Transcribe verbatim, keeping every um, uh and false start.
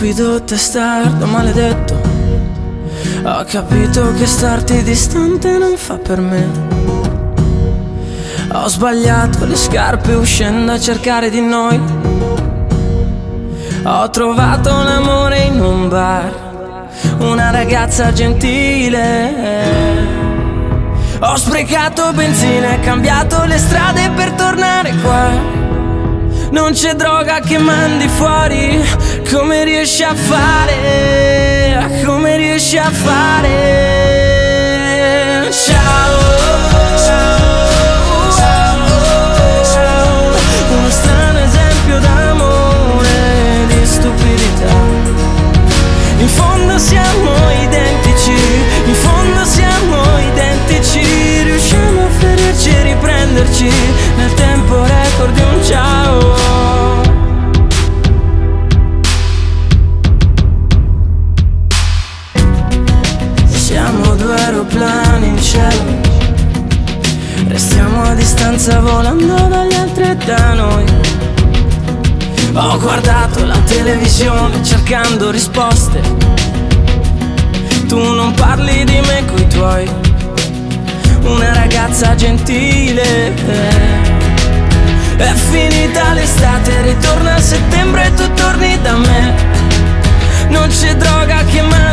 Stupido testardo, maledetto. Ho capito che starti distante non fa per me. Ho sbagliato le scarpe uscendo a cercare di noi. Ho trovato l'amore in un bar, una ragazza gentile. Ho sprecato benzina e cambiato le strade per tornare qua. Non c'è droga che mandi fuori. Come riesci a fare? Come riesci a fare? Ciao. Uno strano esempio d'amore, di stupidità. In fondo siamo identici, in fondo siamo identici. Riusciamo a ferirci e riprenderci nel tempo record di un ciao. Siamo due aeroplani in cielo, restiamo a distanza volando dagli altri e da noi. Ho guardato la televisione cercando risposte. Tu non parli di me coi tuoi. Una ragazza gentile. È finita l'estate, ritorna a settembre e tu torni da me. Non c'è droga che mai